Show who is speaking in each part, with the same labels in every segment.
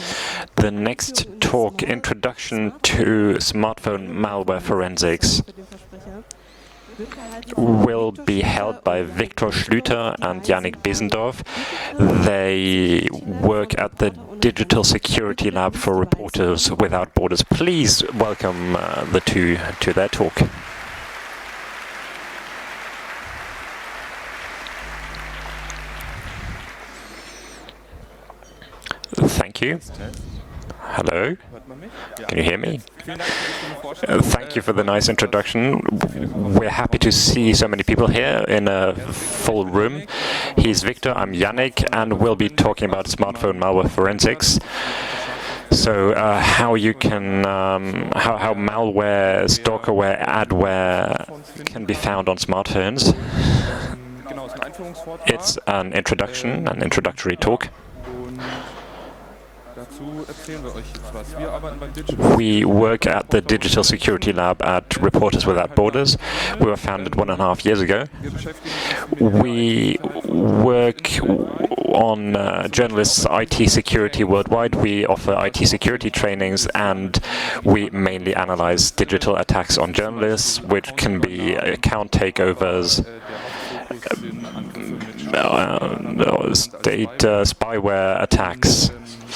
Speaker 1: The next talk, Introduction to Smartphone Malware Forensics, will be held by Viktor Schlüter and Yannick Besendorf. They work at the Digital Security Lab for Reporters Without Borders. Please welcome the two to their talk. Thank you. Hello. Can you hear me? Thank you for the nice introduction. We're happy to see so many people here in a full room. He's Victor, I'm Yannick, and we'll be talking about smartphone malware forensics. So how you can, how malware, stalkerware, adware can be found on smartphones. It's an introductory talk. We work at the Digital Security Lab at Reporters Without Borders. We were founded 1.5 years ago. We work on journalists' IT security worldwide. We offer IT security trainings, and we mainly analyze digital attacks on journalists, which can be account takeovers, state spyware attacks.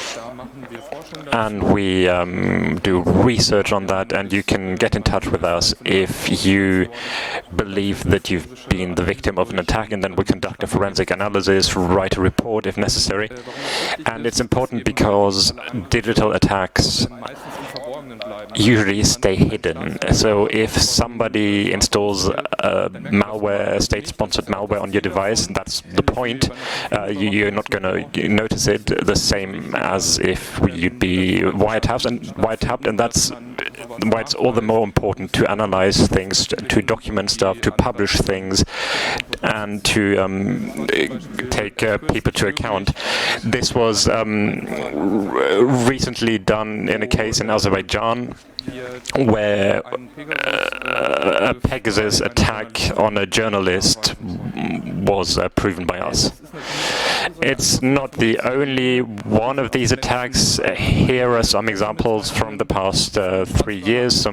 Speaker 1: And we do research on that, and you can get in touch with us if you believe that you've been the victim of an attack, and then we conduct a forensic analysis, write a report if necessary. And it's important because digital attacks usually stay hidden. So if somebody installs malware, state-sponsored malware on your device, that's the point. You're not going to notice it the same as if you'd be wiretapped, and that's why it's all the more important to analyze things, to document stuff, to publish things, and to take people to account. This was recently done in a case in Azerbaijan, where a Pegasus attack on a journalist was proven by us. It's not the only one of these attacks. Here are some examples from the past 3 years.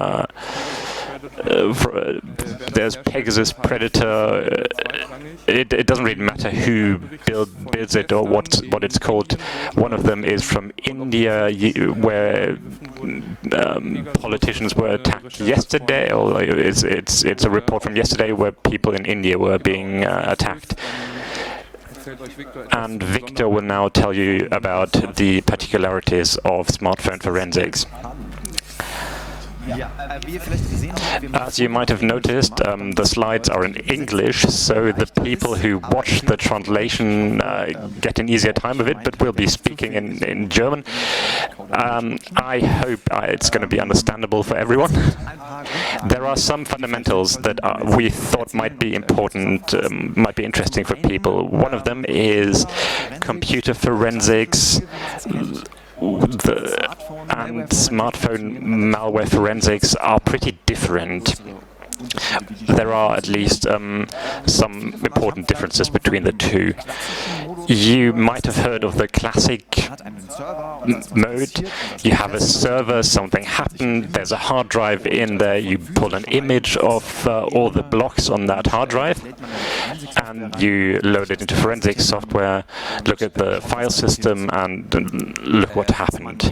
Speaker 1: There's Pegasus, Predator. It doesn't really matter who builds it or what it's called. One of them is from India, where politicians were attacked yesterday. Or it's a report from yesterday where people in India were being attacked. And Victor will now tell you about the particularities of smartphone forensics. As you might have noticed, the slides are in English, so the people who watch the translation get an easier time of it, but we'll be speaking in German. I hope it's going to be understandable for everyone. There are some fundamentals that we thought might be important, might be interesting for people. One of them is computer forensics, and smartphone malware forensics are pretty different. There are at least some important differences between the two. You might have heard of the classic mode. You have a server, something happened, there's a hard drive in there, you pull an image of all the blocks on that hard drive, and you load it into forensic software, look at the file system, and look what happened.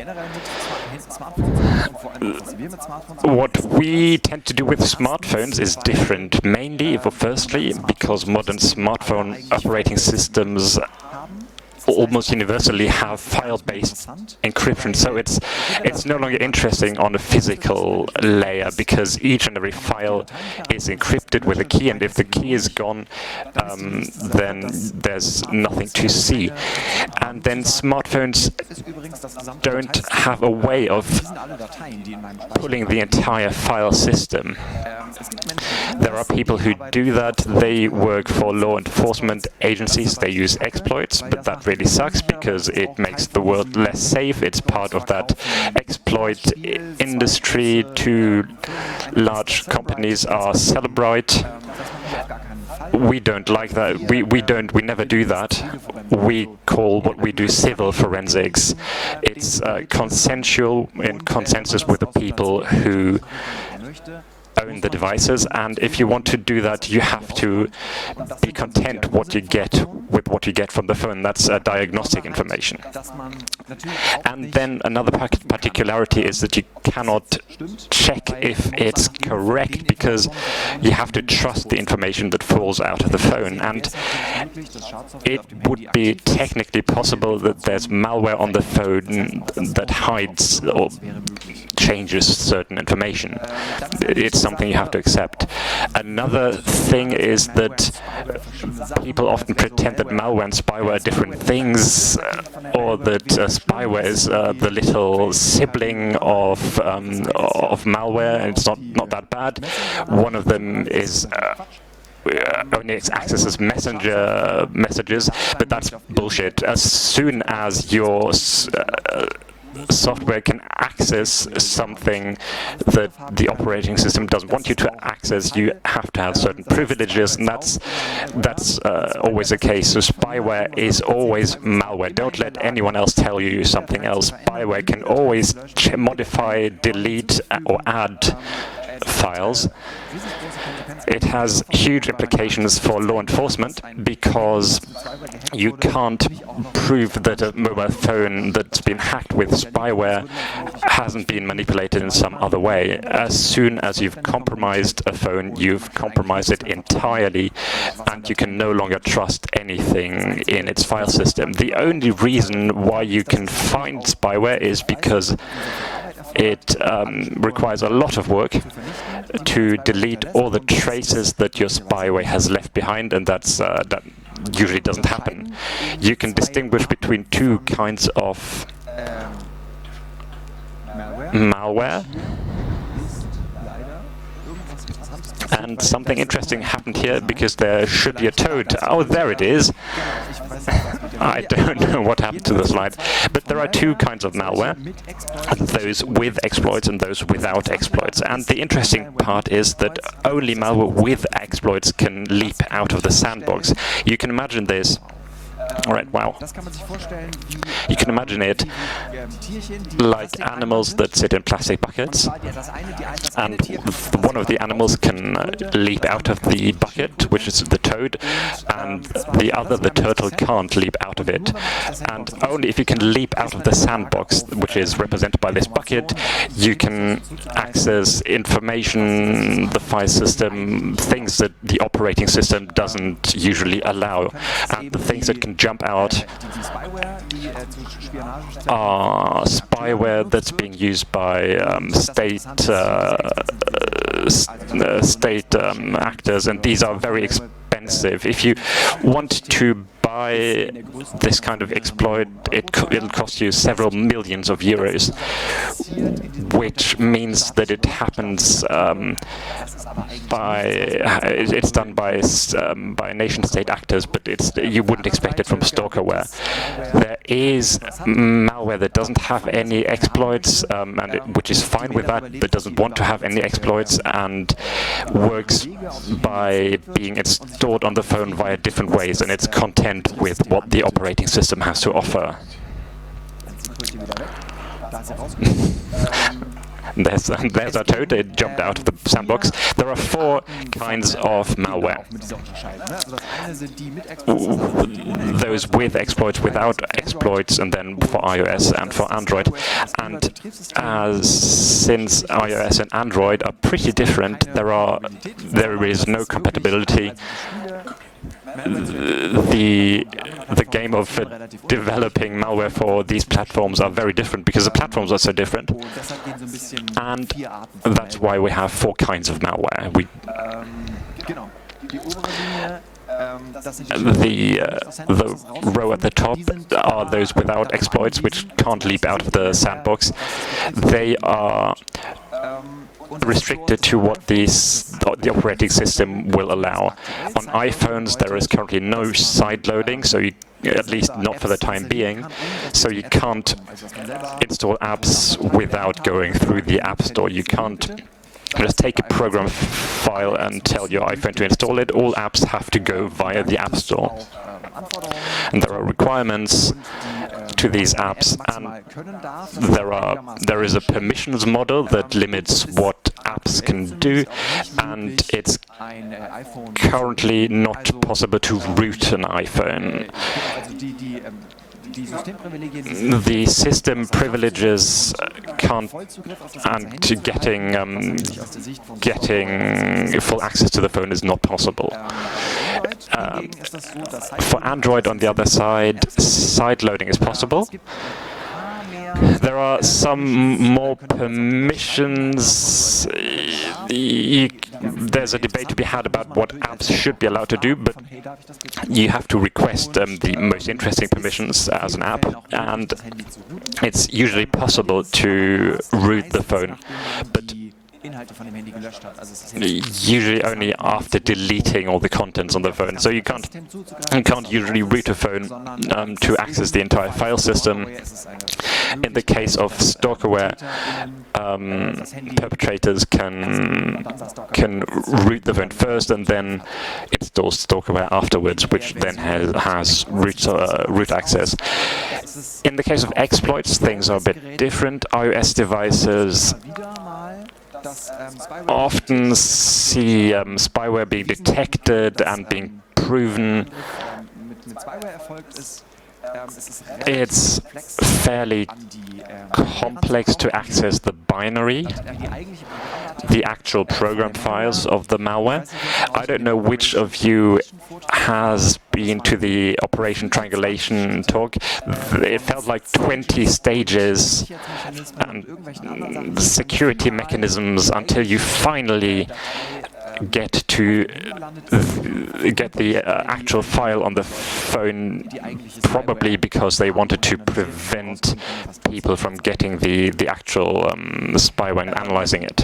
Speaker 1: What we tend to do with smartphones is different, mainly, firstly, because modern smartphone operating systems almost universally have file-based encryption, so it's no longer interesting on a physical layer, because each and every file is encrypted with a key, and if the key is gone, then there's nothing to see. And then smartphones don't have a way of pulling the entire file system. There are people who do that. They work for law enforcement agencies. They use exploits, but that really sucks because it makes the world less safe. It's part of that exploit industry. Two large companies are Celebrite We don't like that. We never do that. We call what we do civil forensics. It's consensual, in consensus with the people who own the devices, and if you want to do that, you have to be content with what you get from the phone. That's diagnostic information. And then another particularity is that you cannot check if it's correct, because you have to trust the information that falls out of the phone. And it would be technically possible that there's malware on the phone that hides or changes certain information. It's something you have to accept. Another thing is that people often pretend that malware and spyware are different things, or that spyware is the little sibling of malware, and it's not that bad. One of them is only accesses messenger messages, but that's bullshit. As soon as your software can access something that the operating system doesn't want you to access, you have to have certain privileges, and that's always the case. So spyware is always malware. Don't let anyone else tell you something else. Spyware can always modify, delete, or add files. It has huge implications for law enforcement, because you can't prove that a mobile phone that's been hacked with spyware hasn't been manipulated in some other way. As soon as you've compromised a phone, you've compromised it entirely, and you can no longer trust anything in its file system. The only reason why you can find spyware is because it requires a lot of work to delete all the traces that your spyware has left behind, and that usually doesn't happen. You can distinguish between two kinds of malware. And something interesting happened here, because there should be a toad. Oh, there it is. I don't know what happened to the slide. But there are two kinds of malware, those with exploits and those without exploits. And the interesting part is that only malware with exploits can leap out of the sandbox. You can imagine this. All right, wow. You can imagine it like animals that sit in plastic buckets, and one of the animals can leap out of the bucket, which is the toad, and the other, the turtle, can't leap out of it. And only if you can leap out of the sandbox, which is represented by this bucket, you can access information, the file system, things that the operating system doesn't usually allow. And the things that can jump out are spyware that's being used by state actors, and these are very expensive. If you want to buy this kind of exploit, it'll cost you several millions of euros, which means that it happens it's done by nation-state actors, but you wouldn't expect it from stalkerware. There is malware that doesn't have any exploits, which is fine with that, doesn't want to have any exploits, and works by being stored on the phone via different ways, and it's content with what the operating system has to offer. There's our toad. It jumped out of the sandbox. There are four kinds of malware. Those with exploits, without exploits, and then for iOS and for Android. And since iOS and Android are pretty different, there is no compatibility. The game of developing malware for these platforms are very different, because the platforms are so different, and that's why we have four kinds of malware. The row at the top are those without exploits, which can't leap out of the sandbox. They are restricted to what the operating system will allow. On iPhones, there is currently no side loading, so at least not for the time being, so you can't install apps without going through the App Store. You can't just take a program file and tell your iPhone to install it. All apps have to go via the App Store. And there are requirements to these apps, and there is a permissions model that limits what apps can do, and it's currently not possible to root an iPhone. The system privileges can't, and getting full access to the phone is not possible. For Android, on the other side, side loading is possible. There are some more permissions. There's a debate to be had about what apps should be allowed to do, but you have to request the most interesting permissions as an app, and it's usually possible to root the phone, but usually only after deleting all the contents on the phone. So you can't usually root a phone to access the entire file system. In the case of stalkerware, perpetrators can root the phone first and then install stalkerware afterwards, which then has root access. In the case of exploits, things are a bit different. iOS devices often see spyware being detected and being proven. It's fairly complex to access the binary, the actual program files of the malware. I don't know which of you has been to the Operation Triangulation talk. It felt like 20 stages and security mechanisms until you finally get the actual file on the phone, probably because they wanted to prevent people from getting the actual spyware and analyzing it.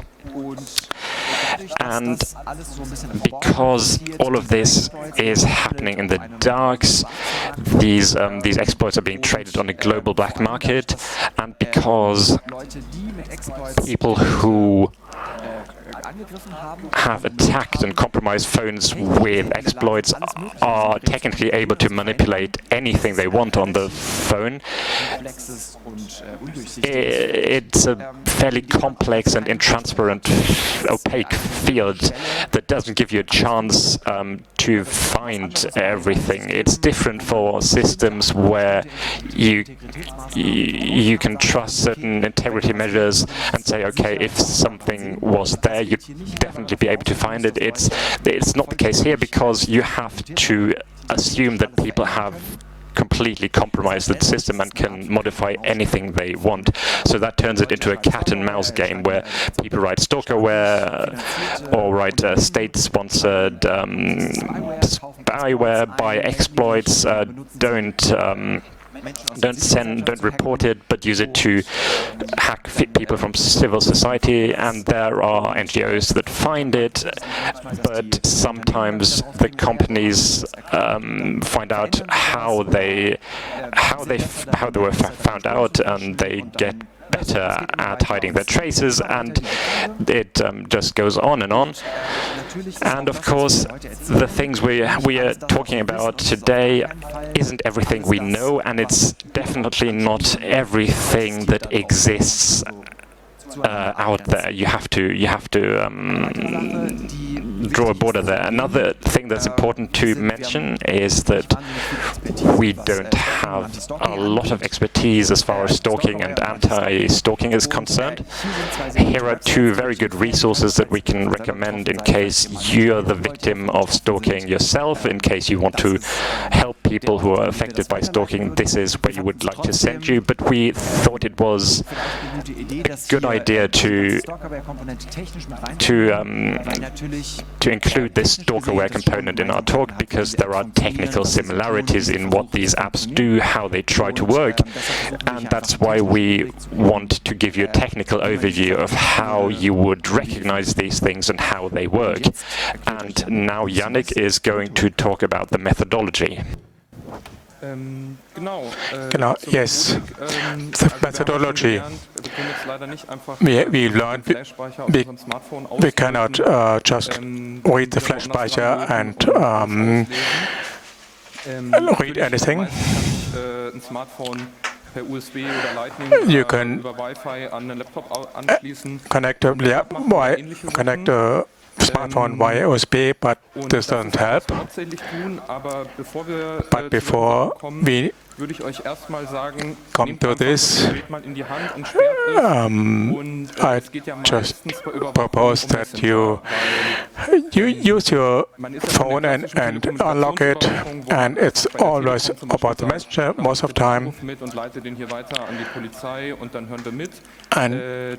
Speaker 1: And because all of this is happening in the darks, these exploits are being traded on a global black market, and because people who have attacked and compromised phones with exploits are technically able to manipulate anything they want on the phone. It's a fairly complex and intransparent, opaque field that doesn't give you a chance to find everything. It's different for systems where you can trust certain integrity measures and say, okay, if something was there, you'd definitely be able to find it. It's not the case here, because you have to assume that people have completely compromised the system and can modify anything they want. So that turns it into a cat and mouse game where people write stalkerware or write state-sponsored spyware, buy exploits, don't report it, but use it to hack people from civil society, and there are NGOs that find it, but sometimes the companies find out how they were found out, and they get better at hiding their traces, and it just goes on and on. And of course, the things we are talking about today isn't everything we know, and it's definitely not everything that exists out there. You have to draw a border there. Another thing that's important to mention is that we don't have a lot of expertise as far as stalking and anti-stalking is concerned. Here are two very good resources that we can recommend in case you're the victim of stalking yourself, in case you want to help people who are affected by stalking. This is where you would like to send you, but we thought it was a good idea to include this stalkerware component in our talk, because there are technical similarities in what these apps do, how they try to work, and that's why we want to give you a technical overview of how you would recognize these things and how they work. And now Yannick is going to talk about the methodology.
Speaker 2: Yes, the methodology. we learned we cannot just read the flash speicher and read anything. You can connect the smartphone via USB, but this doesn't help. But before we come to this, I just propose that you use your phone and unlock it, and it's always about the messenger most of the time. And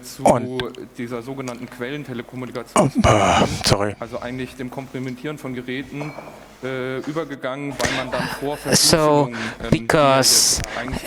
Speaker 2: sorry.
Speaker 3: So, because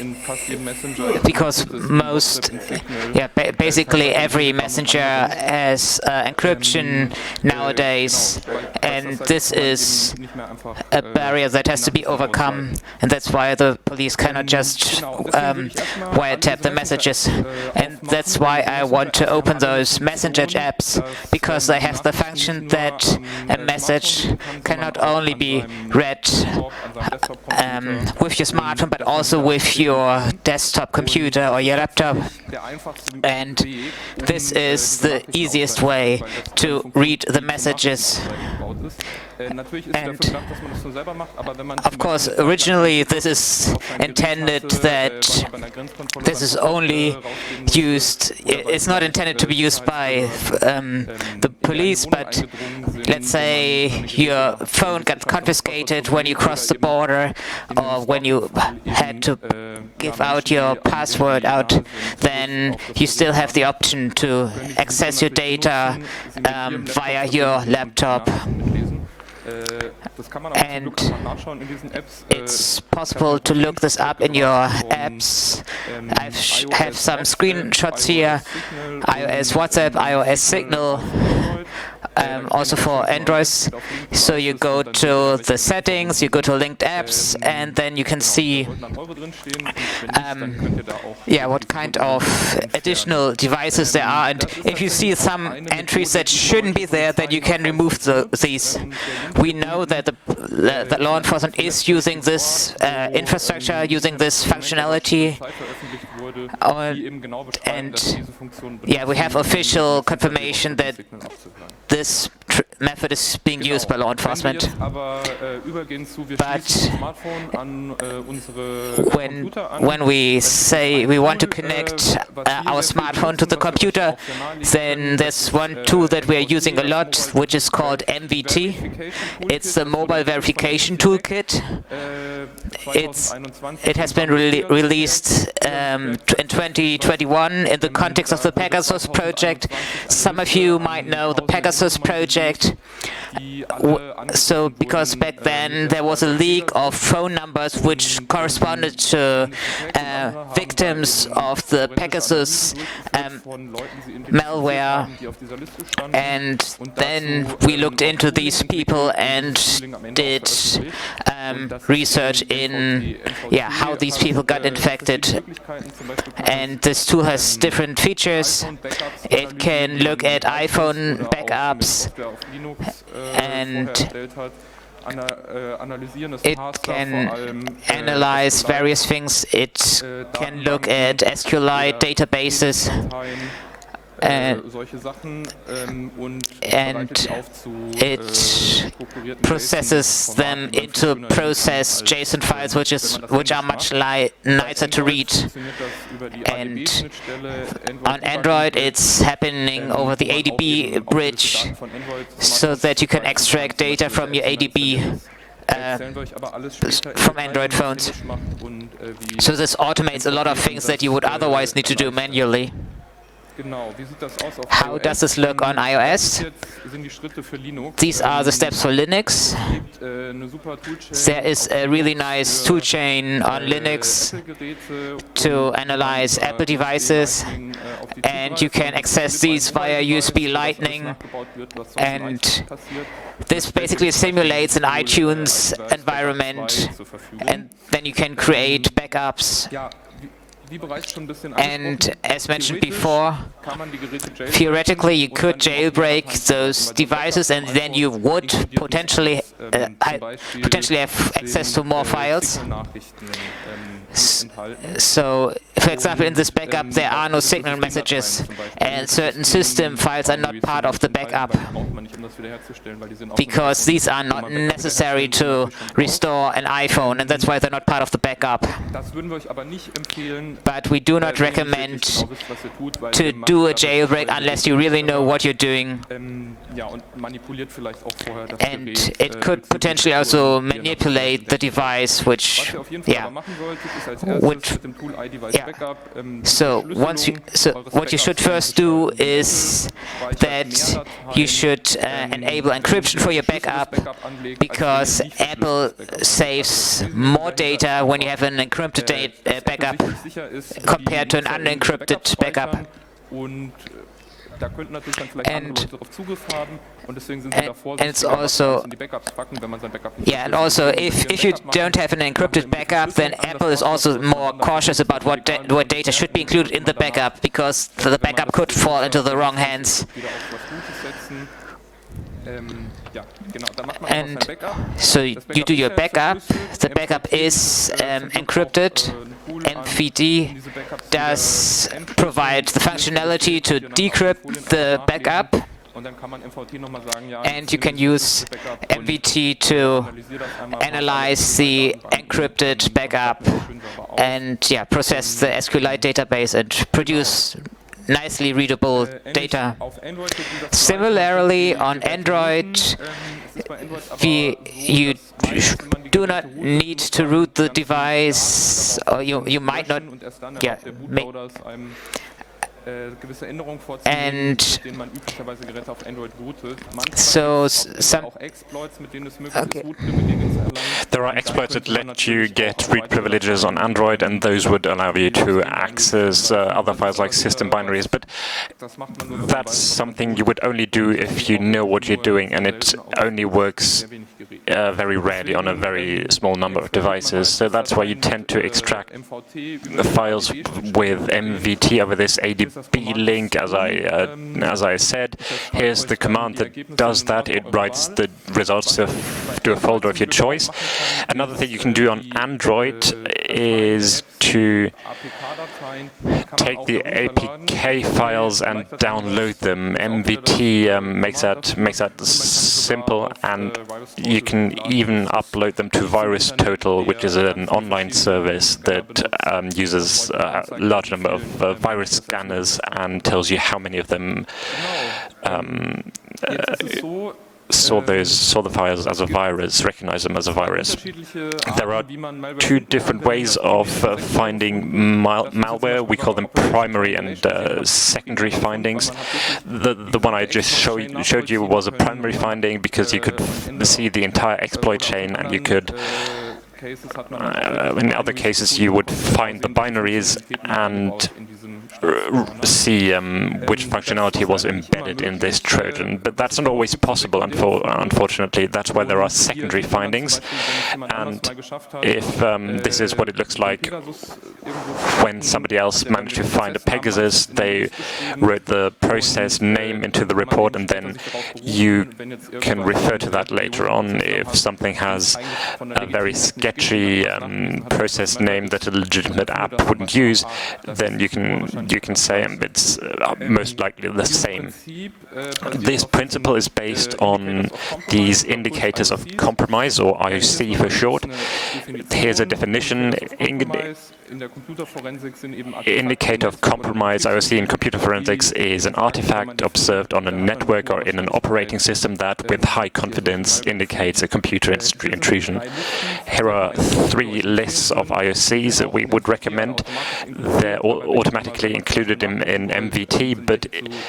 Speaker 3: basically every messenger has encryption nowadays, and this is a barrier that has to be overcome, and that's why the police cannot just wiretap the messages. And that's why I want to open those messenger apps, because they have the function that a message can not only be read with your smartphone, but also with your desktop computer or your laptop. And this is the easiest way to read the messages. And of course, originally this is intended that this is only used, it's not intended to be used by the police, but let's say your phone got confiscated when you crossed the border, or when you had to give out your password out, then you still have the option to access your data via your laptop. And it's possible to look this up in your apps. I have some screenshots here. iOS WhatsApp, iOS Signal, also for Androids. So you go to the settings, you go to linked apps, and then you can see what kind of additional devices there are. And if you see some entries that shouldn't be there, then you can remove these. We know that the law enforcement is using this infrastructure, using this functionality, and we have official confirmation that this method is being used by law enforcement. But when we say we want to connect our smartphone to the computer, then there's one tool that we are using a lot, which is called MVT. It's the Mobile Verification Toolkit. It has been released in 2021 in the context of the Pegasus project. Some of you might know the Pegasus project. So, because back then there was a leak of phone numbers which corresponded to victims of the Pegasus malware, and then we looked into these people and did research in how these people got infected. And this tool has different features. It can look at iPhone backups, and it can analyze various things. It can look at SQLite databases, and it processes them into process JSON files, which are much nicer to read. And on Android, it's happening over the ADB bridge, so that you can extract data from your ADB from Android phones. So this automates a lot of things that you would otherwise need to do manually. How does this look on iOS? These are the steps for Linux. There is a really nice toolchain on Linux to analyze Apple devices, and you can access these via USB Lightning. And this basically simulates an iTunes environment, and then you can create backups. And as mentioned before, theoretically you could jailbreak those devices, and then you would potentially have access to more files. So, for example, in this backup there are no signal messages, and certain system files are not part of the backup because these are not necessary to restore an iPhone, and that's why they're not part of the backup. But we do not recommend to do a jailbreak unless you really know what you're doing. And it could potentially also manipulate the device, which, So what you should first do is that you should enable encryption for your backup, because Apple saves more data when you have an encrypted backup compared to an unencrypted backup. And it's also, and also if you don't have an encrypted backup, then Apple is also more cautious about what data should be included in the backup, because the backup could fall into the wrong hands. And so you do your backup. The backup is encrypted. MVT does provide the functionality to decrypt the backup, and you can use MVT to analyze the encrypted backup and process the SQLite database and produce nicely readable data. Similarly, on Android, you do not need to root the device, or you might not. And so
Speaker 1: there are exploits that let you get read privileges on Android, and those would allow you to access other files like system binaries, but that's something you would only do if you know what you're doing, and it only works very rarely on a very small number of devices. So that's why you tend to extract the files with MVT over this ADB link, as I said. Here's the command that does that. It writes the results to a folder of your choice. Another thing you can do on Android is to take the APK files and download them. MVT makes that simple, and you can even upload them to VirusTotal, which is an online service that uses a large number of virus scanners and tells you how many of them saw the files as a virus, recognize them as a virus. There are two different ways of finding malware. We call them primary and secondary findings. The one I just showed you was a primary finding, because you could see the entire exploit chain, and you could in other cases you would find the binaries and see which functionality was embedded in this Trojan. But that's not always possible, unfortunately. That's why there are secondary findings. And if this is what it looks like when somebody else managed to find a Pegasus, they wrote the process name into the report, and then you can refer to that later on. If something has a very sketchy process name that a legitimate app wouldn't use, then you can say it's most likely the same. This principle is based on these indicators of compromise, or IOC for short. Here's a definition. Indicator of compromise, IOC, in computer forensics is an artifact observed on a network or in an operating system that, with high confidence, indicates a computer intrusion. Here are 3 lists of IOCs that we would recommend. They're automatically included in MVT, but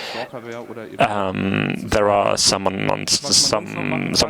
Speaker 1: there are some of them are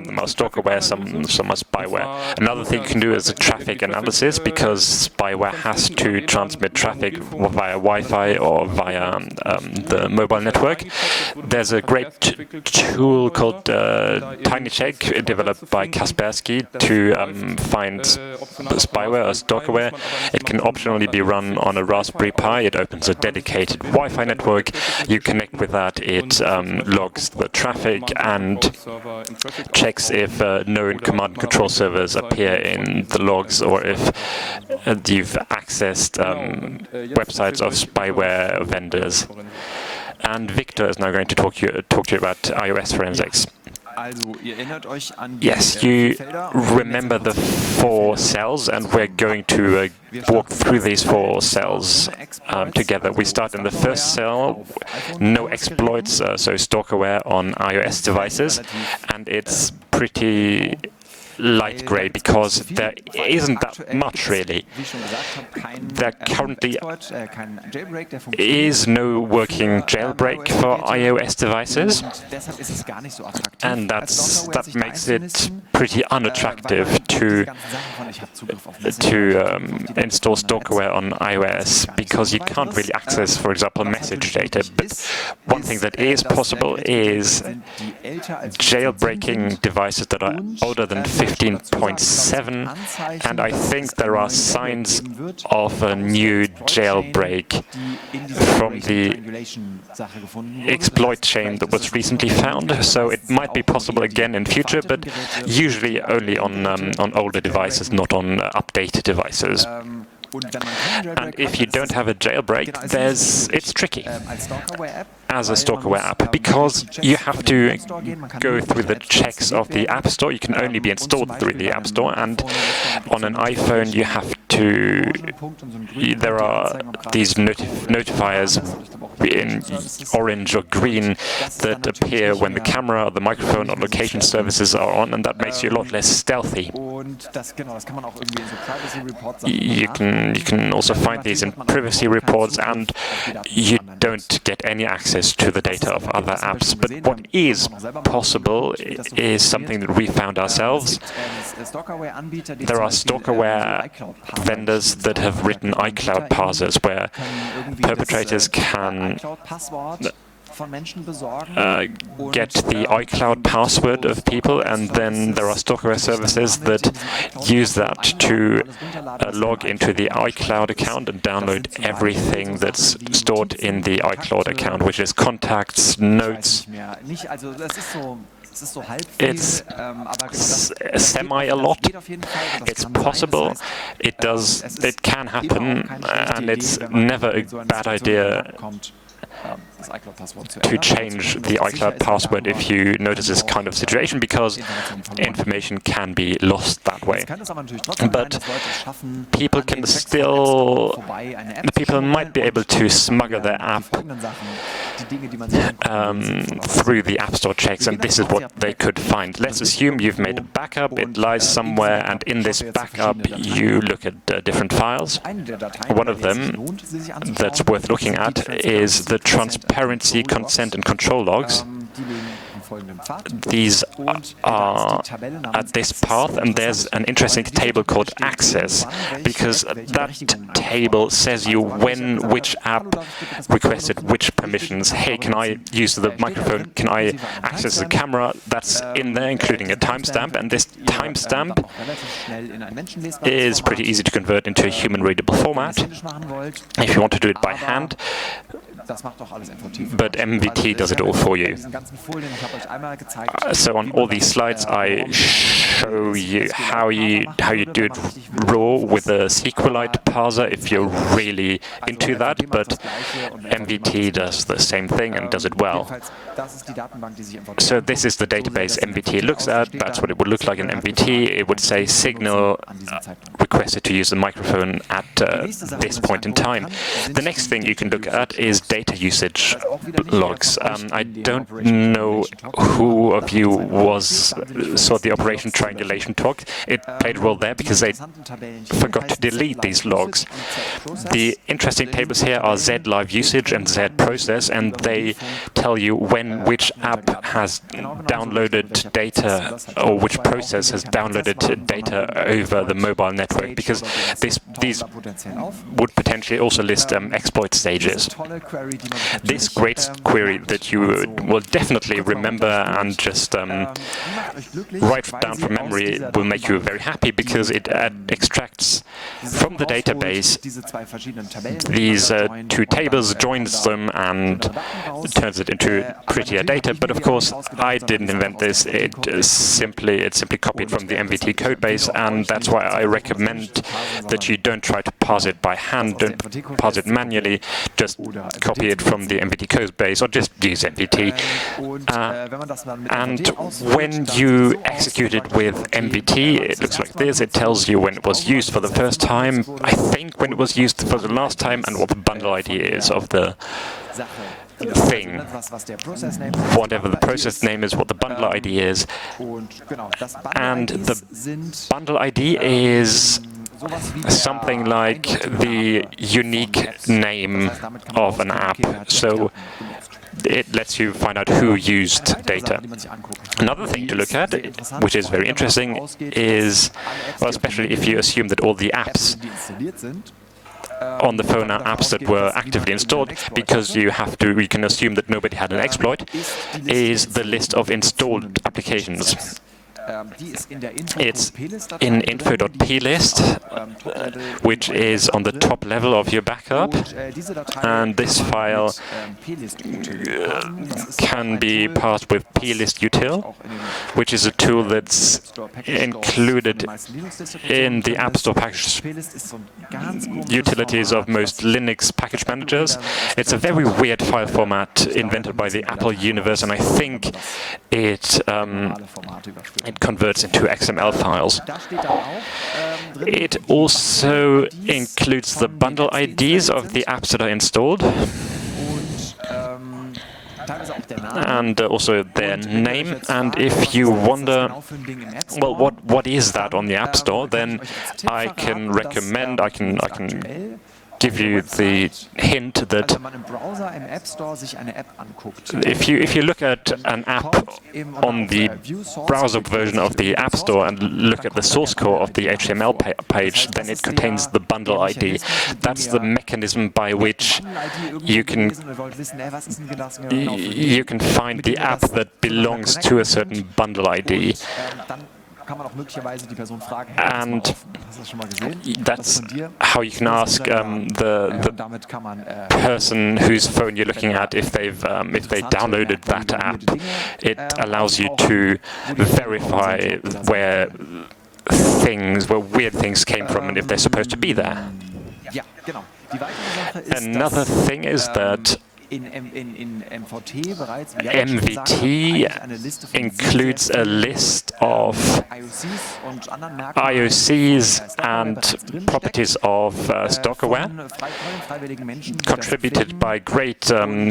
Speaker 1: stalkerware, some are spyware. Another thing you can do is a traffic analysis, because spyware has has to transmit traffic via Wi-Fi or via the mobile network. There's a great tool called TinyCheck, developed by Kaspersky, to find spyware or stalkerware. It can optionally be run on a Raspberry Pi. It opens a dedicated Wi-Fi network. You connect with that. It logs the traffic and checks if known command and control servers appear in the logs, or if you've accessed websites of spyware vendors. And Victor is now going to talk to you about iOS forensics. Yes, you remember the 4 cells, and we're going to walk through these 4 cells together. We start in the first cell, no exploits, so stalkerware on iOS devices, and it's pretty light gray because there isn't that much really. There currently is no working jailbreak for iOS devices, and that makes it pretty unattractive to install stalkerware on iOS, because you can't really access, for example, message data. But one thing that is possible is jailbreaking devices that are older than 15.7, and I think there are signs of a new jailbreak from the exploit chain that was recently found. So it might be possible again in future, but usually only on older devices, not on updated devices. And if you don't have a jailbreak, it's tricky as a stalkerware app, because you have to go through the checks of the App Store. You can only be installed through the App Store, and on an iPhone you have to, there are these notifiers in orange or green that appear when the camera or the microphone or location services are on, and that makes you a lot less stealthy. You can also find these in privacy reports, and you don't get any access to the data of other apps. But what is possible is something that we found ourselves. There are stalkerware vendors that have written iCloud parsers where perpetrators can get the iCloud password of people, and then there are stalkerware services that use that to log into the iCloud account and download everything that's stored in the iCloud account, which is contacts, notes. It's semi a lot. It's possible. It can happen, and it's never a bad idea to change the iCloud password if you notice this kind of situation, because information can be lost that way. But people might be able to smuggle their app through the App Store checks, and this is what they could find. Let's assume you've made a backup, it lies somewhere, and in this backup you look at different files. One of them that's worth looking at is the transparency, consent, and control logs. These are at this path, and there's an interesting table called access, because that table says you when which app requested which permissions. Hey, can I use the microphone? Can I access the camera? That's in there, including a timestamp, and this timestamp is pretty easy to convert into a human-readable format if you want to do it by hand. But MVT does it all for you. So on all these slides, I show you how you do it raw with a SQLite parser if you're really into that. But MVT does the same thing and does it well. So this is the database MVT looks at. That's what it would look like in MVT. It would say signal requested to use the microphone at this point in time. The next thing you can look at is data data usage logs. I don't know who of you saw the Operation Triangulation talk. It played a role there because they forgot to delete these logs. The interesting tables here are Z live usage and Z process, and they tell you when which app has downloaded data or which process has downloaded data over the mobile network, because these would potentially also list exploit stages. This great query that you will definitely remember and just write down from memory will make you very happy, because it extracts from the database these two tables, joins them, and turns it into prettier data. But of course, I didn't invent this. It's simply copied from the MVT codebase, and that's why I recommend that you don't try to parse it by hand, don't parse it manually, just copy it from the MVT codebase, or just use MVT. And when you execute it with MVT, it looks like this. It tells you when it was used for the first time, I think when it was used for the last time, and what the bundle ID is of the thing. Whatever the process name is, what the bundle ID is. And the bundle ID is something like the unique name of an app. So it lets you find out who used data. Another thing to look at, which is very interesting, is, well, especially if you assume that all the apps on the phone are apps that were actively installed, because you can assume that nobody had an exploit, is the list of installed applications. It's in info.plist, which is on the top level of your backup, and this file can be parsed with plist-util, which is a tool that's included in the App Store package utilities of most Linux package managers. It's a very weird file format invented by the Apple universe, and I think it converts into XML files. It also includes the bundle IDs of the apps that are installed, and also their name. And if you wonder, well, what is that on the App Store, then I can recommend, I can give you the hint that if you look at an app on the browser version of the App Store and look at the source code of the HTML page, then it contains the bundle ID. That's the mechanism by which you can find the app that belongs to a certain bundle ID. And that's how you can ask the person whose phone you're looking at if they downloaded that app. It allows you to verify where weird things came from and if they're supposed to be there. Another thing is that MVT includes a list of IOCs and properties of Stalkerware, contributed by great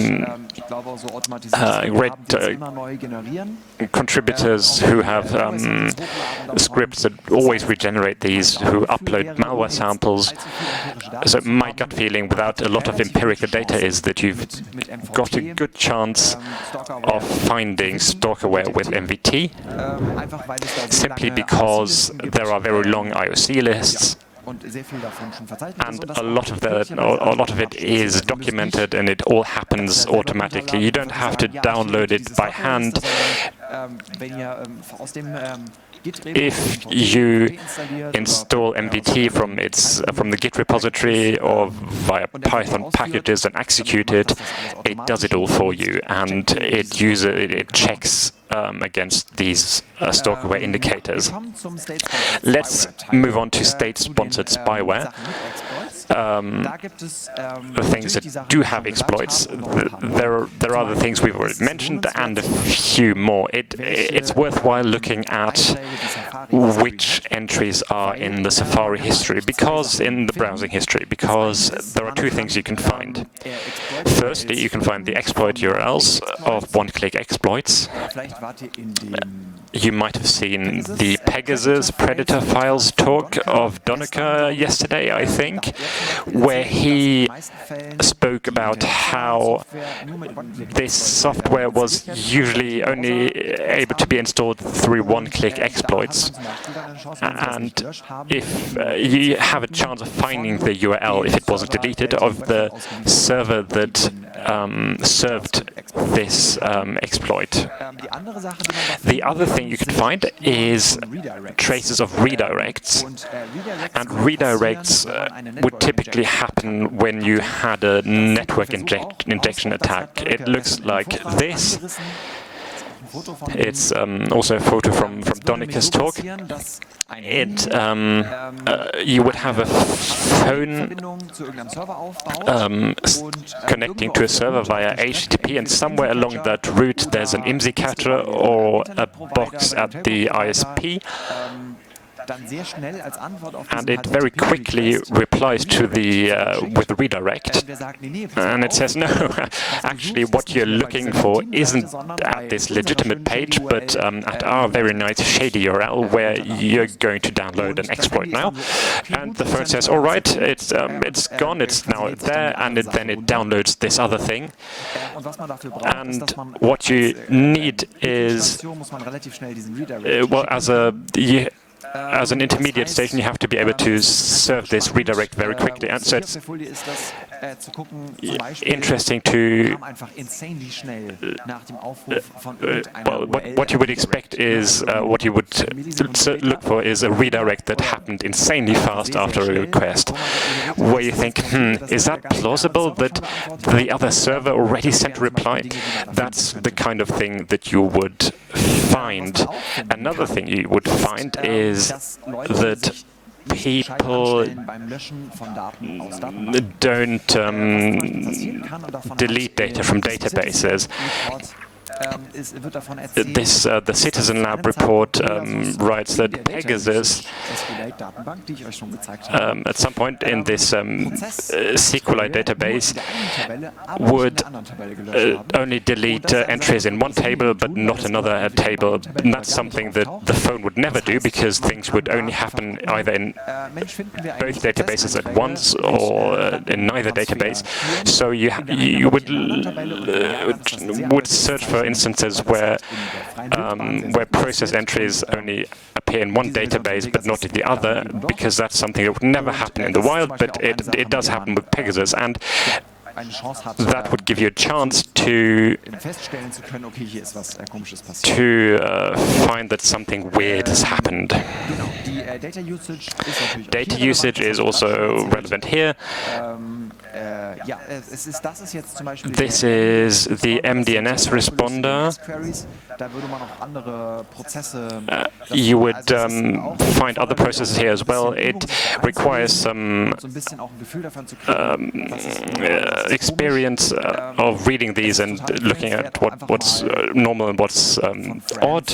Speaker 1: contributors who have scripts that always regenerate these, who upload malware samples. So my gut feeling, without a lot of empirical data, is that you've got a good chance of finding Stalkerware with MVT, simply because there are very long IOC lists, and a lot of it is documented, and it all happens automatically. You don't have to download it by hand. If you install MVT from the Git repository or via Python packages and execute it, it does it all for you, and it checks against these Stalkerware indicators. Let's move on to state-sponsored spyware. things that do have exploits. There are the things we've already mentioned and a few more. It's worthwhile looking at which entries are in the Safari history, because in the browsing history, because there are two things you can find. Firstly, you can find the exploit URLs of one-click exploits. You might have seen the Pegasus Predator Files talk of Donneker yesterday, I think, where he spoke about how this software was usually only able to be installed through one-click exploits. And if you have a chance of finding the URL, if it wasn't deleted, of the server that served this exploit. The other thing you can find is traces of redirects. And redirects would typically happen when you had a network injection attack. It looks like this. It's also a photo from Donneker's talk. You would have a phone connecting to a server via HTTP, and somewhere along that route there's an IMSI catcher or a box at the ISP. And it very quickly replies to the with the redirect, and it says, no, actually what you're looking for isn't at this legitimate page, but at our very nice shady URL where you're going to download an exploit now. And the phone says, all right, it's gone, it's now there, and then it downloads this other thing. And what you need is, well, as an intermediate station, you have to be able to serve this redirect very quickly. And so it's interesting to... well, what you would expect is, what you would look for is a redirect that happened insanely fast after a request, where you think, is that plausible that the other server already sent a reply? That's the kind of thing that you would find. Another thing you would find is that people don't delete data from databases. The Citizen Lab report writes that Pegasus, at some point in this SQLite database, would only delete entries in one table but not another table. And that's something that the phone would never do, because things would only happen either in both databases at once or in neither database. So you would search for instances where process entries only appear in one database but not in the other, because that's something that would never happen in the wild, but it does happen with Pegasus, and that would give you a chance to find that something weird has happened. Data usage is also relevant here. This is the MDNS responder. You would find other processes here as well. It requires some experience of reading these and looking at what's normal and what's odd.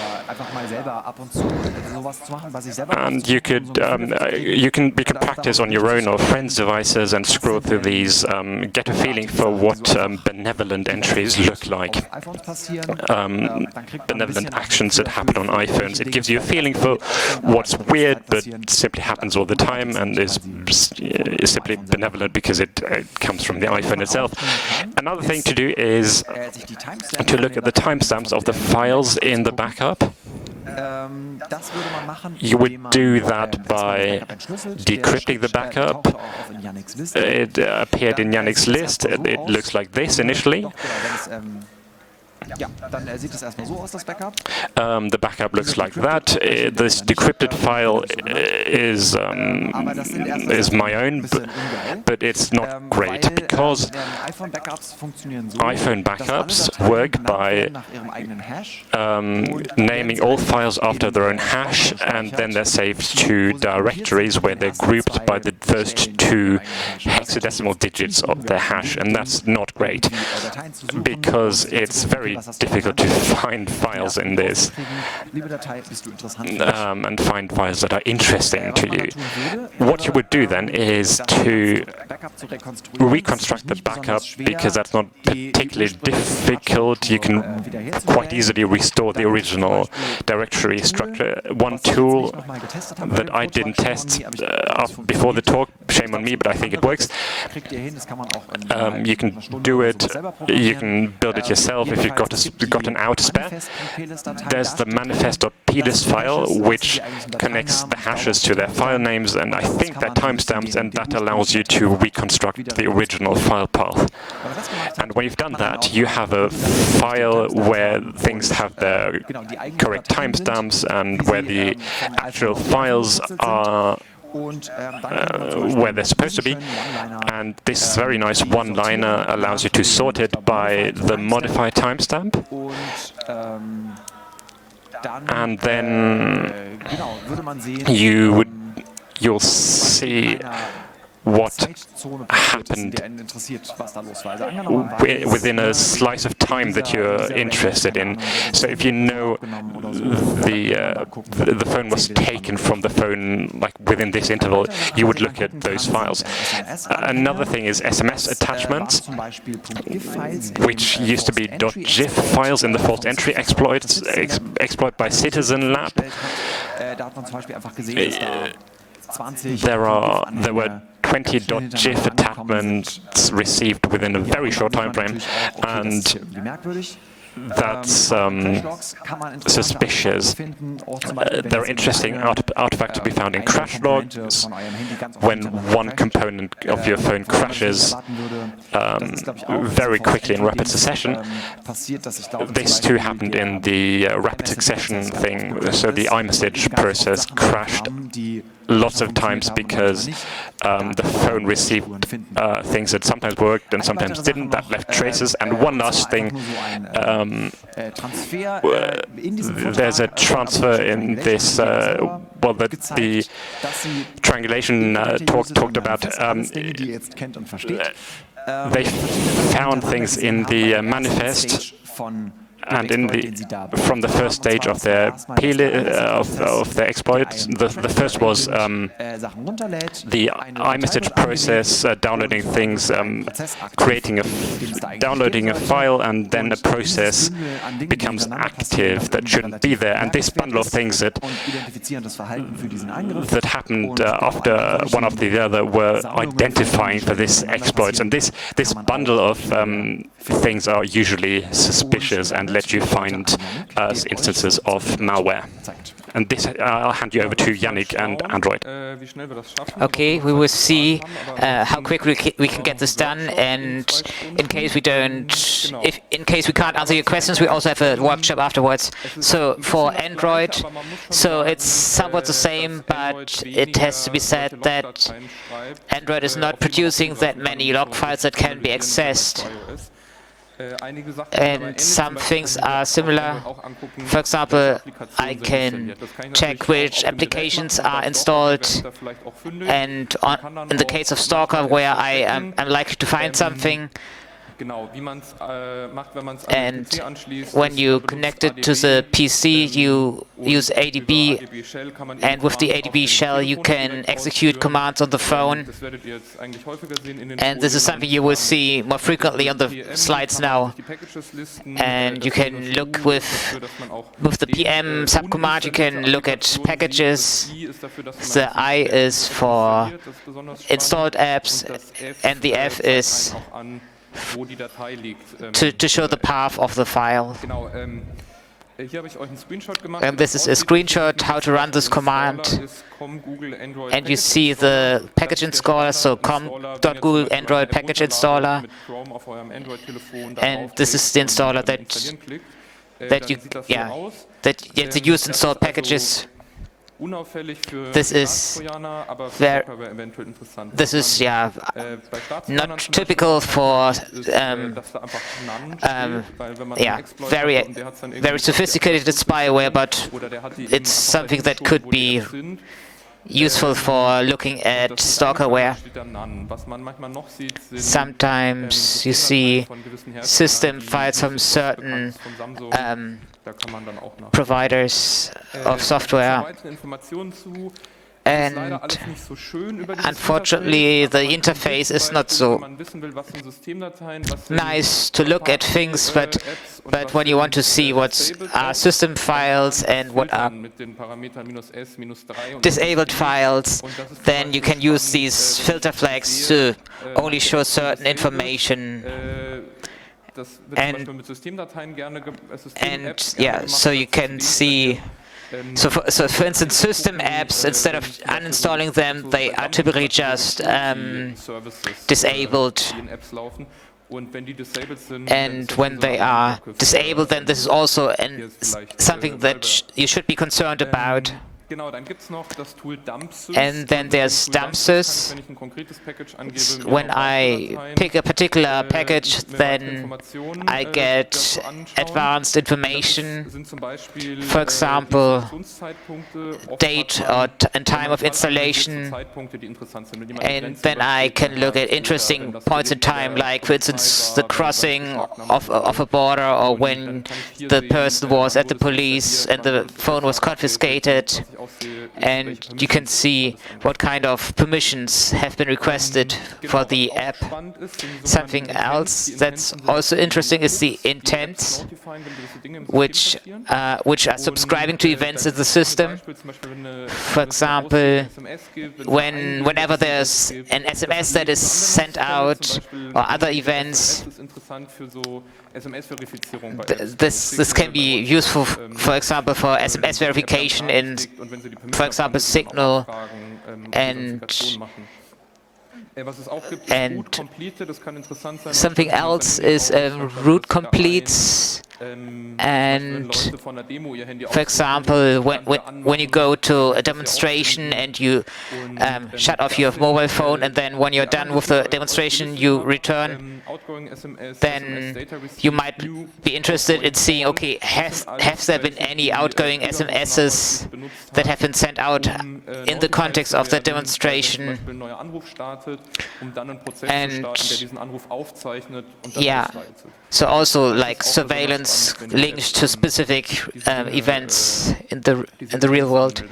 Speaker 1: And you can practice on your own or friends' devices and scroll through these, get a feeling for what benevolent entries look like. Benevolent actions that happen on iPhones. It gives you a feeling for what's weird but simply happens all the time and is simply benevolent because it comes from the iPhone itself. Another thing to do is to look at the timestamps of the files in the backup. You would do that by decrypting the backup. It appeared in Yannick's list. It looks like this initially. The backup looks like that. This decrypted file is my own, but it's not great because iPhone backups work by naming all files after their own hash, and then they're saved to directories where they're grouped by the first two hexadecimal digits of their hash, and that's not great because it's very difficult to find files in this and find files that are interesting to you. What you would do then is to reconstruct the backup, because that's not particularly difficult. You can quite easily restore the original directory structure. One tool that I didn't test before the talk, shame on me, but I think it works. You can do it, you can build it yourself if you've got an hour to spare. There's the manifest.plist file, which connects the hashes to their file names, and I think their timestamps, and that allows you to reconstruct the original file path. And when you've done that, you have a file where things have their correct timestamps and where the actual files are where they're supposed to be. And this very nice one-liner allows you to sort it by the modified timestamp. And then you'll see what happened within a slice of time that you're interested in. So if you know the phone was taken from the phone like within this interval, you would look at those files. Another thing is SMS attachments, which used to be .gif files in the false entry exploit by Citizen Lab. There were 20 .gif attachments received within a very short time frame, and that's suspicious. There are interesting artifacts to be found in crash logs. When one component of your phone crashes very quickly in rapid succession, this too happened in the rapid succession thing. So the iMessage process crashed lots of times because the phone received things that sometimes worked and sometimes didn't, that left traces. And one last thing, there's a transfer in this, well, the triangulation talked about. They found things in the manifest and from the first stage of their exploit. The first was the iMessage process downloading things, downloading a file, and then a process becomes active that shouldn't be there. And this bundle of things that happened after one after the other were identifying for this exploits. And this bundle of things are usually suspicious and let you find instances of malware. And this, I'll hand you over to Yannick and Android.
Speaker 3: Okay, we will see how quickly we can get this done, and in case we can't answer your questions, we also have a workshop afterwards. So for Android, so it's somewhat the same, but it has to be said that Android is not producing that many log files that can be accessed. And some things are similar. For example, I can check which applications are installed, and in the case of Stalker, where I am likely to find something. And when you connect it to the PC, you use ADB, and with the ADB shell you can execute commands on the phone. And this is something you will see more frequently on the slides now. And you can look with the PM subcommand, you can look at packages. The I is for installed apps, and the F is to show the path of the file. And this is a screenshot how to run this command. And you see the package installer, so com.google Android package installer. And this is the installer that you use installed packages. This is not typical for very sophisticated spyware, but it's something that could be useful for looking at stalkerware. Sometimes you see system files from certain providers of software, and unfortunately the interface is not so nice to look at things, but when you want to see what are system files and what are disabled files, then you can use these filter flags to only show certain information. And yeah, so you can see. So for instance, system apps, instead of uninstalling them, they are typically just disabled. And when they are disabled, then this is also something that you should be concerned about. And then there's Dumpsys. When I pick a particular package, then I get advanced information, for example, date and time of installation, and then I can look at interesting points in time, like, for instance, the crossing of a border, or when the person was at the police and the phone was confiscated. And you can see what kind of permissions have been requested for the app. Something else that's also interesting is the intents, which are subscribing to events in the system. For example, whenever there's an SMS that is sent out, or other events, this can be useful, for example, for SMS verification in, for example, Signal, and something else is route completes. And for example, when you go to a demonstration and you shut off your mobile phone, and then when you're done with the demonstration you return, then you might be interested in seeing, okay, have there been any outgoing SMSs that have been sent out in the context of the demonstration? And yeah, so also like surveillance linked to specific events in the real world.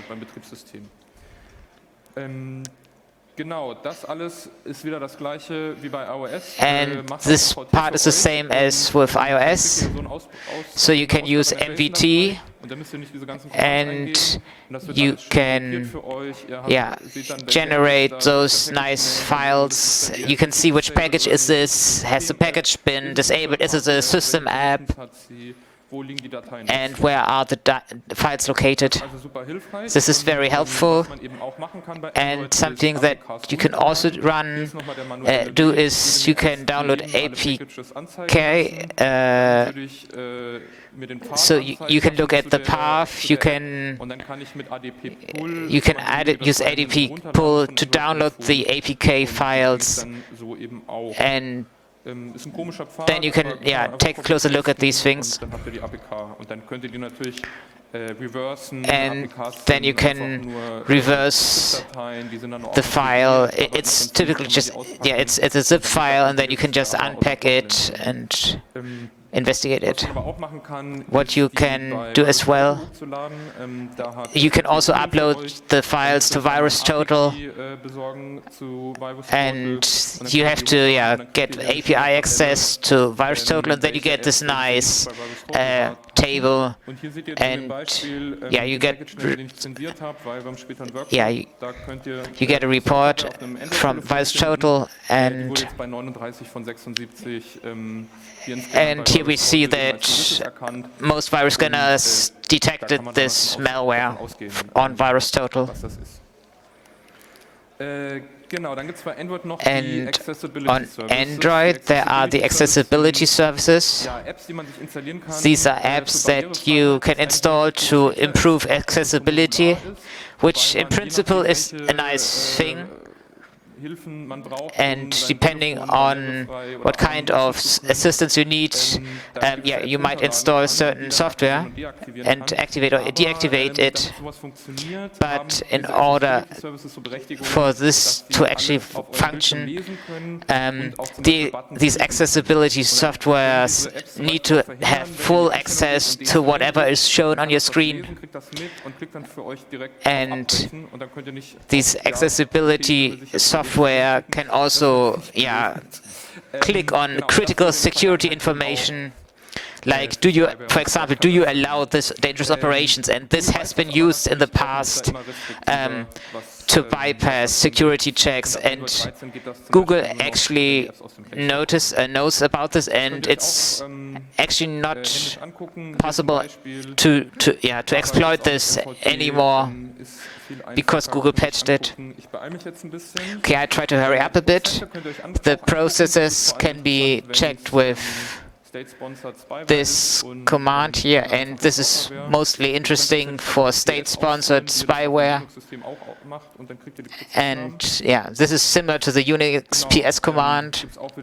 Speaker 3: And this part is the same as with iOS. So you can use MVT, and you can generate those nice files. You can see which package is this, has the package been disabled, is it a system app, and where are the files located. This is very helpful, and something that you can also do is you can download APK, so you can look at the path, you can use ADP pull to download the APK files, and then you can take a closer look at these things. And then you can reverse the file. It's typically just, it's a zip file, and then you can just unpack it and investigate it. What you can do as well, you can also upload the files to VirusTotal, and you have to get API access to VirusTotal, and then you get this nice table, and you get a report from VirusTotal, and here we see that most virus scanners detected this malware on VirusTotal. And on Android, there are the accessibility services. These are apps that you can install to improve accessibility, which in principle is a nice thing. And depending on what kind of assistance you need, you might install certain software and activate or deactivate it. But in order for this to actually function, these accessibility softwares need to have full access to whatever is shown on your screen. And these accessibility software can also click on critical security information, like for example, do you allow this dangerous operations? And this has been used in the past to bypass security checks, and Google actually knows about this, and it's actually not possible to exploit this anymore because Google patched it. Okay, I try to hurry up a bit. The processes can be checked with this command here, and this is mostly interesting for state-sponsored spyware. And this is similar to the Unix PS command.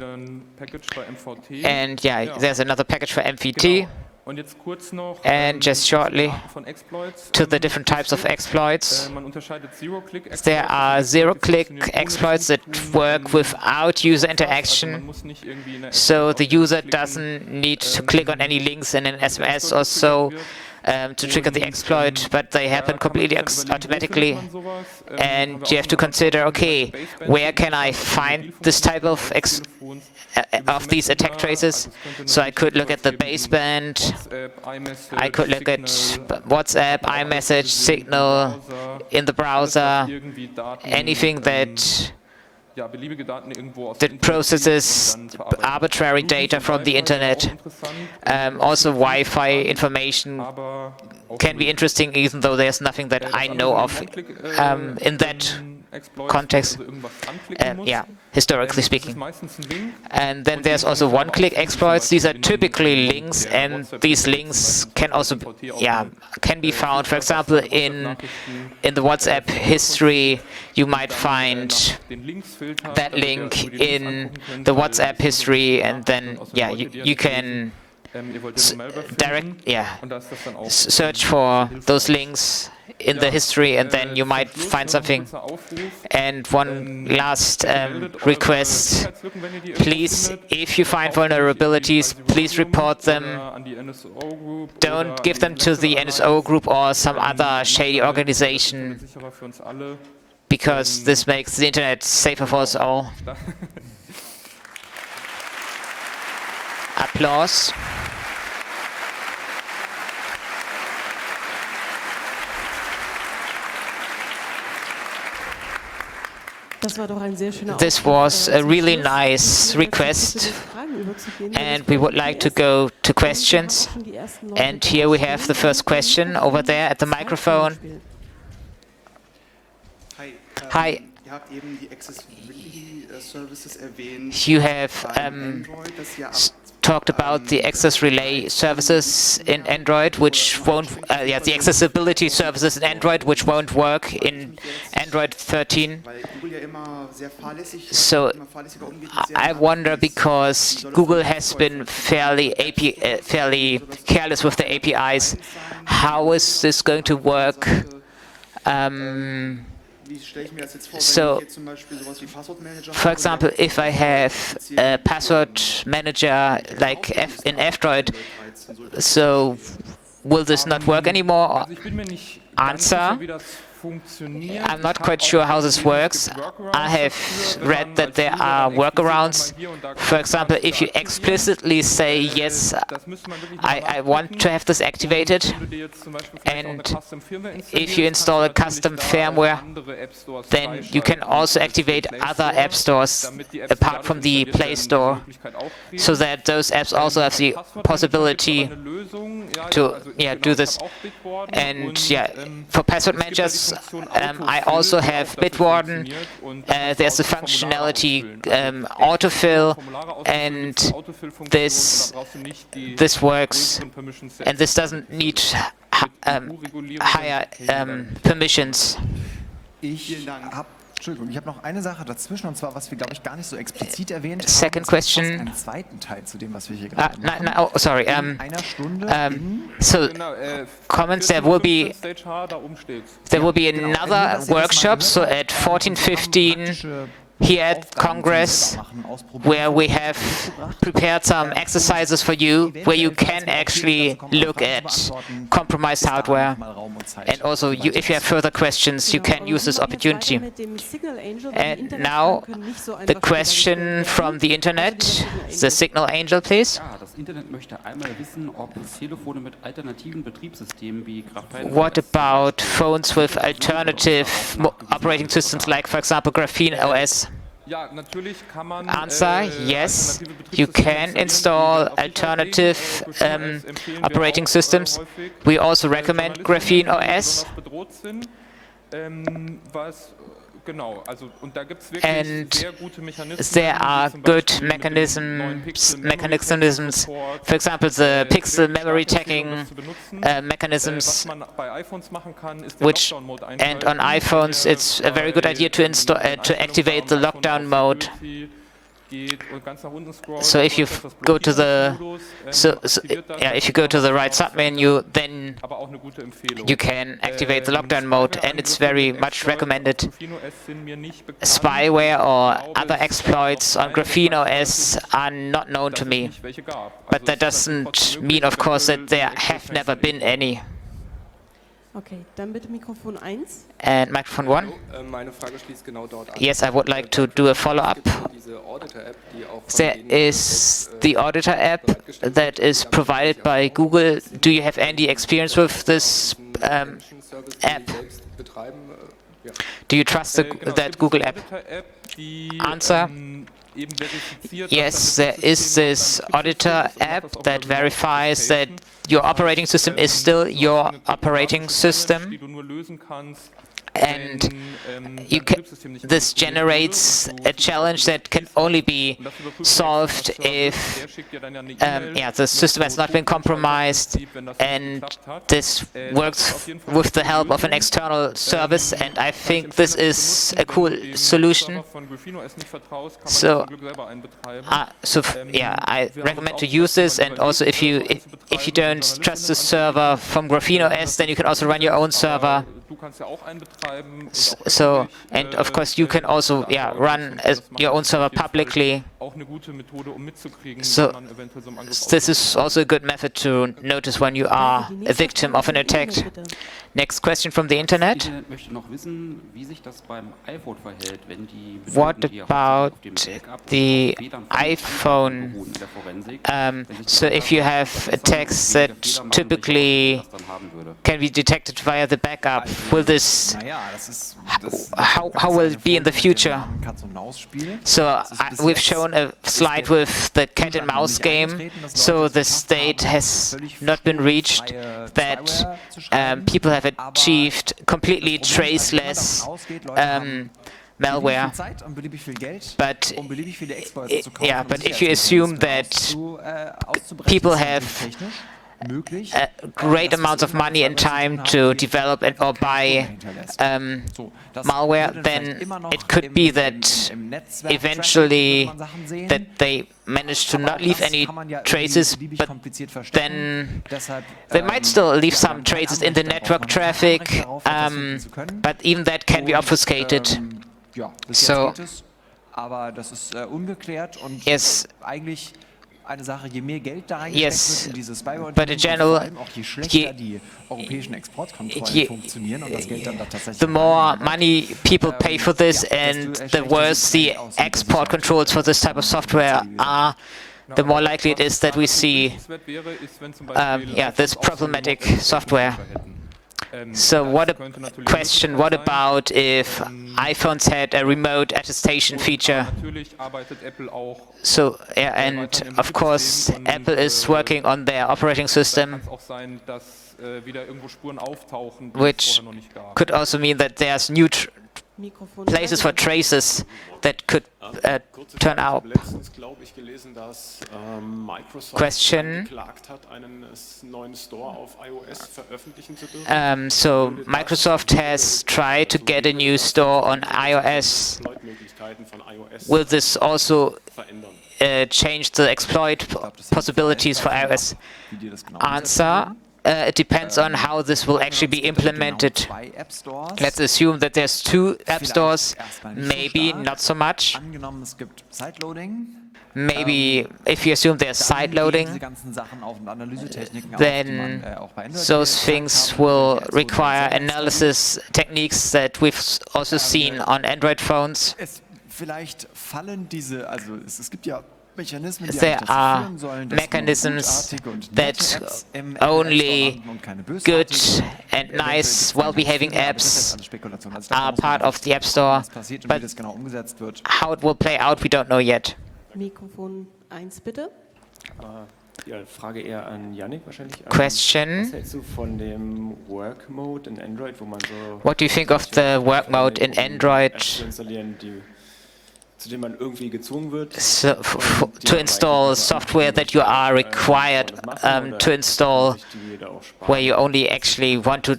Speaker 3: And there's another package for MVT. And just shortly to the different types of exploits. There are zero-click exploits that work without user interaction, so the user doesn't need to click on any links in an SMS or so to trigger the exploit, but they happen completely automatically. And you have to consider, okay, where can I find this type of these attack traces? So I could look at the baseband, I could look at WhatsApp, iMessage, Signal in the browser, anything that processes arbitrary data from the internet. Also, Wi-Fi information can be interesting, even though there's nothing that I know of in that context, historically speaking. And then there's also one-click exploits. These are typically links, and these links can also can be found, for example, in the WhatsApp history. You might find that link in the WhatsApp history, and then you can search for those links in the history, and then you might find something. And one last request: please, if you find vulnerabilities, please report them. Don't give them to the NSO group or some other shady organization, because this makes the internet safer for us all. Applause. This was a really nice request, and we would like to go to questions. And here we have the first question over there at the microphone. Hi. You have talked about the access relay services in Android, which won't, the accessibility services in Android, which won't work in Android 13. So I wonder, because Google has been fairly careless with the APIs, how is this going to work? So, for example, if I have a password manager like in F-Droid, so will this not work anymore? Answer: I'm not quite sure how this works. I have read that there are workarounds. For example, if you explicitly say, yes, I want to have this activated, and if you install a custom firmware, then you can also activate other app stores apart from the Play Store, so that those apps also have the possibility to do this. And for password managers, I also have Bitwarden. There's the functionality autofill, and this works, and this doesn't need higher permissions.
Speaker 4: Entschuldigung, ich habe noch eine Sache dazwischen, und zwar, was wir, glaube ich, gar nicht so explizit erwähnt haben.
Speaker 3: Second question.
Speaker 4: Einen zweiten Teil zu dem, was wir hier gerade machen.
Speaker 3: No, sorry.
Speaker 4: In einer Stunde
Speaker 3: So, comments, there will be another workshop, so at 14:15 here at Congress, where we have prepared some exercises for you, where you can actually look at compromised hardware. And also, if you have further questions, you can use this opportunity. And now, the question from the Internet, the Signal Angel, please. What about phones with alternative operating systems, like, for example, Graphene OS? Answer, yes, you can install alternative operating systems. We also recommend Graphene OS. And there are good mechanisms, for example, the pixel memory tagging mechanisms, and on iPhones it's a very good idea to install to activate the lockdown mode. So if you go to the if you go to the right submenu, then you can activate the lockdown mode, and it's very much recommended. Spyware or other exploits on Graphene OS are not known to me, but that doesn't mean, of course, that there have never been any.
Speaker 5: Okay, dann bitte Mikrofon 1.
Speaker 3: And microphone 1. Yes, I would like to do a follow-up. There is the Auditor app that is provided by Google. Do you have any experience with this app? Do you trust that Google app? Answer. Yes, there is this Auditor app that verifies that your operating system is still your operating system, and this generates a challenge that can only be solved if the system has not been compromised, and this works with the help of an external service, and I think this is a cool solution. I recommend to use this, and also if you don't trust the server from Graphene OS, then you can also run your own server. So, and of course you can also run your own server publicly. So this is also a good method to notice when you are a victim of an attack. Next question from the Internet. What about the iPhone? So if you have attacks that typically can be detected via the backup, will this, how will it be in the future? So we've shown a slide with the cat and mouse game. So the state has not been reached that people have achieved completely traceless malware. But if you assume that people have great amounts of money and time to develop or buy malware, then it could be that eventually that they manage to not leave any traces, but then they might still leave some traces in the network traffic, but even that can be obfuscated. So, yes. Yes, but in general, the more money people pay for this and the worse the export controls for this type of software are, the more likely it is that we see this problematic software. So what about if iPhones had a remote attestation feature? So, and of course, Apple is working on their operating system. which could also mean that there's new
Speaker 5: Mikrofon
Speaker 3: places for traces that could turn up.
Speaker 6: Letztens, glaube ich, gelesen, dass Microsoft
Speaker 3: Question.
Speaker 6: geklagt hat, einen neuen Store auf iOS veröffentlichen zu dürfen.
Speaker 3: So Microsoft has tried to get a new store on iOS.
Speaker 6: Exploit-Möglichkeiten von iOS
Speaker 3: Will this also
Speaker 6: verändern.
Speaker 3: change the exploit possibilities for iOS?
Speaker 4: Wie die das genau
Speaker 3: Answer. It depends on how this will actually be implemented.
Speaker 4: Zwei App Stores.
Speaker 3: Let's assume that there's 2 app
Speaker 4: Vielleicht
Speaker 3: stores,
Speaker 4: erstmal nicht so
Speaker 3: maybe
Speaker 4: stark.
Speaker 3: not so much.
Speaker 4: Angenommen, es gibt Sideloading.
Speaker 3: Maybe if you assume there's
Speaker 4: Dann gehen diese
Speaker 3: sideloading,
Speaker 4: ganzen Sachen auf und Analysetechniken auf,
Speaker 3: then
Speaker 4: die man, auch bei Android
Speaker 3: those
Speaker 4: gezeigt
Speaker 3: things
Speaker 4: hat,
Speaker 3: will
Speaker 4: die jetzt so
Speaker 3: require
Speaker 4: sehr
Speaker 3: analysis techniques that we've also seen on Android phones.
Speaker 4: Vielleicht fallen diese, also es gibt ja Mechanismen, die
Speaker 3: There
Speaker 4: dazu
Speaker 3: are
Speaker 4: führen sollen, dass nur
Speaker 3: mechanisms
Speaker 4: gutartige und
Speaker 3: that
Speaker 4: nette Apps im App Store
Speaker 3: only
Speaker 4: landen und keine
Speaker 3: good
Speaker 4: bösartigen.
Speaker 3: and
Speaker 4: Eventuell
Speaker 3: nice,
Speaker 4: gibt's dann
Speaker 3: well-behaving
Speaker 4: Fehler, aber das ist
Speaker 3: apps
Speaker 4: alles Spekulation. Also da
Speaker 3: are
Speaker 4: muss man
Speaker 3: part of
Speaker 4: einfach
Speaker 3: the App Store,
Speaker 4: gucken, was passiert und
Speaker 3: but
Speaker 4: wie das genau umgesetzt wird.
Speaker 3: how it will play out, we don't know yet.
Speaker 5: Mikrofon 1 bitte.
Speaker 7: Ja, Frage eher an Yannick wahrscheinlich.
Speaker 3: Question.
Speaker 7: Was hältst du von dem Work Mode in Android, wo man so...
Speaker 3: What do you think of the work mode in Android?
Speaker 7: Apps zu installieren, zu denen man irgendwie gezwungen wird.
Speaker 3: So, to install software that you are required to install, where you only actually want to,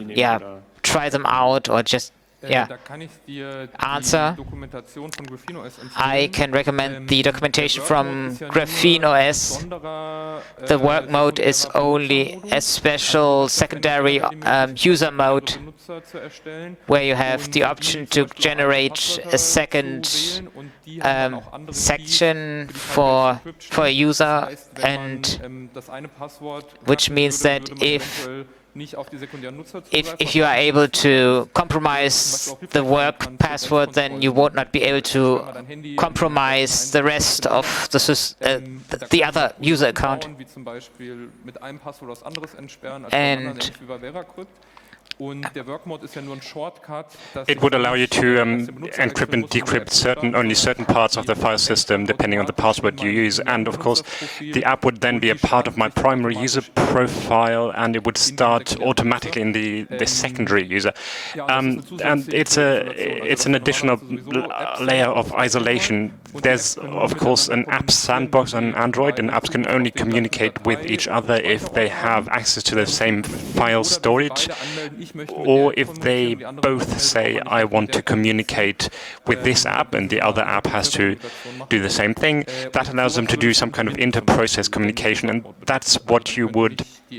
Speaker 3: try them out or just,
Speaker 8: Da kann ich dir die
Speaker 3: Answer.
Speaker 8: Dokumentation von Graphene OS empfehlen.
Speaker 3: I can recommend the documentation from
Speaker 8: Der Work Mode
Speaker 3: Graphene
Speaker 8: ist ja nur ein
Speaker 3: OS.
Speaker 8: besonderer,
Speaker 3: The work mode is
Speaker 8: sekundärer
Speaker 3: only a
Speaker 8: Benutzermodus.
Speaker 3: special secondary user mode
Speaker 8: Benutzer zu erstellen.
Speaker 3: where you have
Speaker 8: Und
Speaker 3: the
Speaker 8: die
Speaker 3: option
Speaker 8: zum
Speaker 3: to
Speaker 8: Beispiel auch
Speaker 3: generate
Speaker 8: Passwörter
Speaker 3: a
Speaker 8: zu
Speaker 3: second
Speaker 8: wählen und die haben dann auch andere Keys
Speaker 3: section
Speaker 8: für die
Speaker 3: for
Speaker 8: Private Encryption.
Speaker 3: a user,
Speaker 8: Das heißt, wenn
Speaker 3: and
Speaker 8: man das eine Passwort
Speaker 3: which
Speaker 8: knacken
Speaker 3: means
Speaker 8: würde,
Speaker 3: that
Speaker 8: würde man
Speaker 3: if
Speaker 8: eventuell nicht auf die sekundären Nutzer
Speaker 3: if
Speaker 8: zugreifen,
Speaker 3: you are
Speaker 8: aber
Speaker 3: able to compromise the work password, then you won't not be able to compromise the rest of the other user account.
Speaker 8: Wie zum Beispiel mit einem Passwort was anderes entsperren, als
Speaker 3: And-
Speaker 8: beim anderen, ähnlich wie bei VeraCrypt. Und der Work Mode ist ja nur ein Shortcut. dass
Speaker 1: It would
Speaker 8: ich
Speaker 1: allow you to
Speaker 8: dass der Benutzer
Speaker 1: encrypt and
Speaker 8: wechseln muss, um
Speaker 1: decrypt
Speaker 8: die App
Speaker 1: only certain parts of the file system depending on the password you use, and of course the app would then be a part of my primary user profile and it would start automatically in the secondary user. And it's an additional layer of isolation. There's of course an app sandbox on Android, and apps can only communicate with each other if they have access to the same file storage, or if they both say, I want to communicate with this app, and the other app has to do the same thing. That allows them to do some kind of inter-process communication, and that's what you would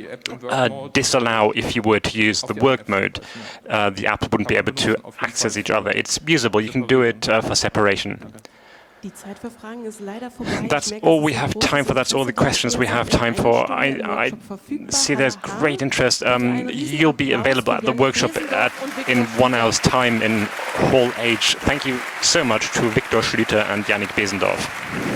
Speaker 1: disallow if you were to use the work mode. The apps wouldn't be able to access each other. It's usable. You can do it for separation.
Speaker 5: Die Zeit für Fragen ist leider vorbei.
Speaker 1: That's
Speaker 5: Ich merke,
Speaker 1: all
Speaker 5: es
Speaker 1: we
Speaker 5: ist
Speaker 1: have
Speaker 5: großes
Speaker 1: time for. That's all the questions we have time for. I see there's great interest. You'll be available at the workshop in 1 hour's time in Hall H. Thank you so much to Viktor Schlüter and Yannick Besendorf.